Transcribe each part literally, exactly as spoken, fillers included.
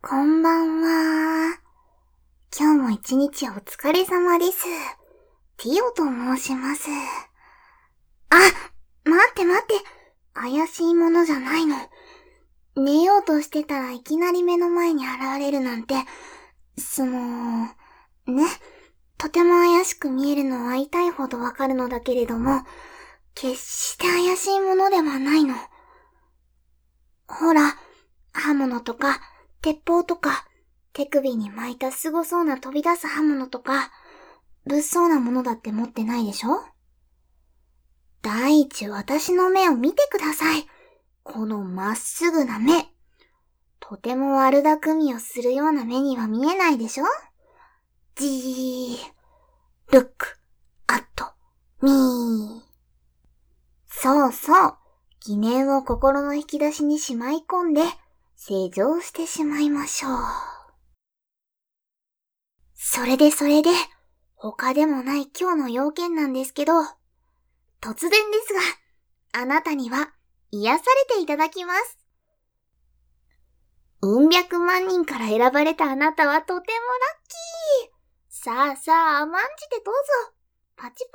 こんばんは。今日も一日お疲れ様です。ティオと申します。あ、待って待って。怪しいものじゃないの。寝ようとしてたらいきなり目の前に現れるなんて、その、ね。とても怪しく見えるのは痛いほどわかるのだけれども、決して怪しいものではないの。ほら、刃物とか、鉄砲とか、手首に巻いたすごそうな飛び出す刃物とか、物騒なものだって持ってないでしょ？第一、私の目を見てください。このまっすぐな目。とても悪巧みをするような目には見えないでしょ？じー、look, at me。そうそう。疑念を心の引き出しにしまい込んで、正常してしまいましょう。それでそれで、他でもない今日の要件なんですけど、突然ですが、あなたには癒されていただきます。うん百万人から選ばれたあなたはとてもラッキー。さあさあ甘んじてどうぞ。パチパチ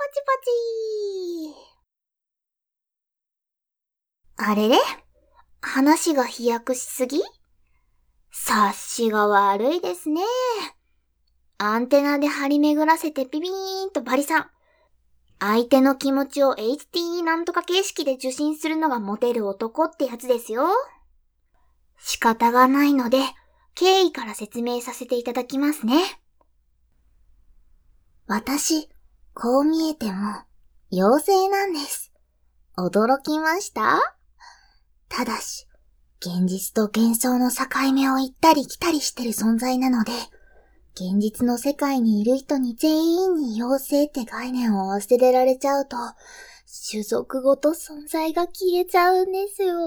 パチ。あれれ？話が飛躍しすぎ？察しが悪いですね。アンテナで張り巡らせてピピーンとバリさん。相手の気持ちを エイチティー なんとか形式で受信するのがモテる男ってやつですよ。仕方がないので、経緯から説明させていただきますね。私、こう見えても、妖精なんです。驚きました？ただし、現実と幻想の境目を行ったり来たりしてる存在なので、現実の世界にいる人に全員に妖精って概念を忘れられちゃうと、種族ごと存在が消えちゃうんですよ。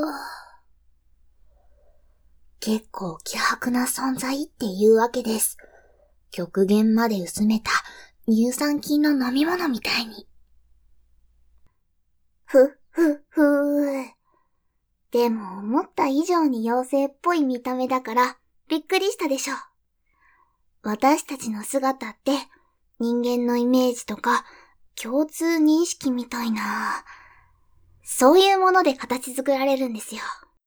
結構希薄な存在っていうわけです。極限まで薄めた乳酸菌の飲み物みたいに。ふ、ふ、ふー。でも思った以上に妖精っぽい見た目だからびっくりしたでしょ。私たちの姿って人間のイメージとか共通認識みたいな、そういうもので形作られるんですよ。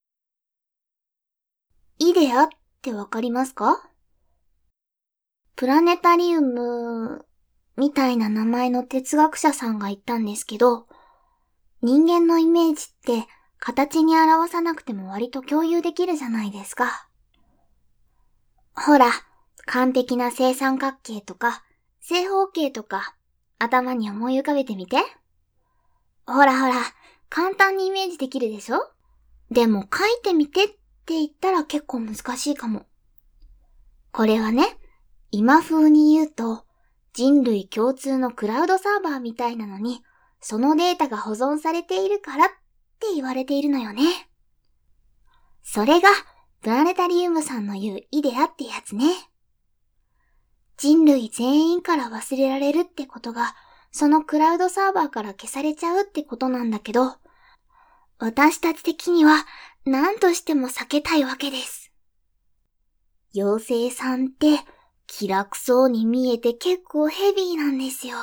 イデアってわかりますか？プラネタリウムみたいな名前の哲学者さんが言ったんですけど、人間のイメージって形に表さなくても割と共有できるじゃないですか。ほら、完璧な正三角形とか正方形とか頭に思い浮かべてみて。ほらほら、簡単にイメージできるでしょ？でも書いてみてって言ったら結構難しいかも。これはね、今風に言うと人類共通のクラウドサーバーみたいなのに、そのデータが保存されているからって言われているのよね。それがプラネタリウムさんの言うイデアってやつね。人類全員から忘れられるってことが、そのクラウドサーバーから消されちゃうってことなんだけど、私たち的には何としても避けたいわけです。妖精さんって気楽そうに見えて結構ヘビーなんですよ。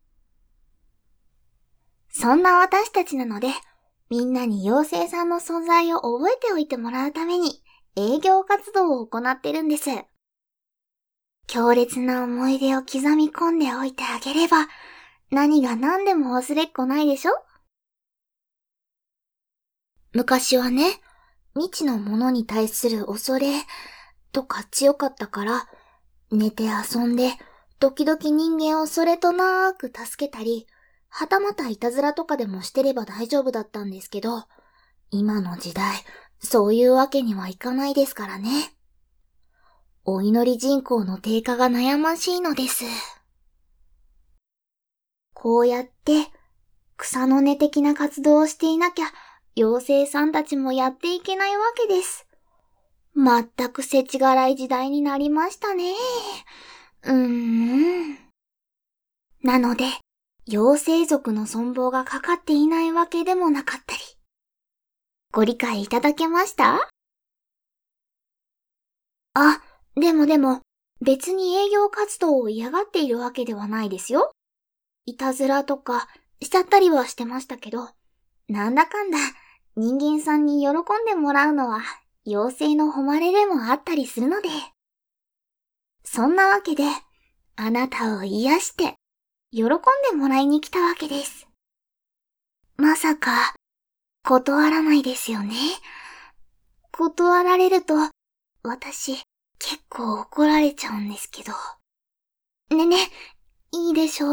そんな私たちなので、みんなに妖精さんの存在を覚えておいてもらうために営業活動を行ってるんです。強烈な思い出を刻み込んでおいてあげれば、何が何でも忘れっこないでしょ？昔はね、未知のものに対する恐れとか強かったから、寝て遊んで、時々人間をそれとなーく助けたり、はたまたいたずらとかでもしてれば大丈夫だったんですけど、今の時代、そういうわけにはいかないですからね。お祈り人口の低下が悩ましいのです。こうやって、草の根的な活動をしていなきゃ、妖精さんたちもやっていけないわけです。まったく世知辛い時代になりましたね。うーん。なので、妖精族の存亡がかかっていないわけでもなかったり。ご理解いただけました？ あ、でもでも、別に営業活動を嫌がっているわけではないですよ。いたずらとかしちゃったりはしてましたけど、なんだかんだ人間さんに喜んでもらうのは妖精の誉れでもあったりするので。そんなわけで、あなたを癒して、喜んでもらいに来たわけです。まさか、断らないですよね。断られると、私、結構怒られちゃうんですけど。ねね、いいでしょ？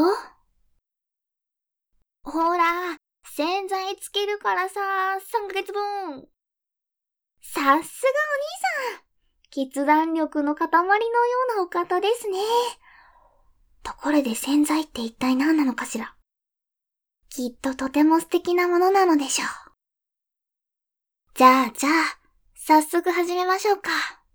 ほら、洗剤つけるからさ、さんかげつぶん。さすがお兄さん。決断力の塊のようなお方ですね。ところで洗剤って一体何なのかしら？きっととても素敵なものなのでしょう。じゃあじゃあ、早速始めましょうか。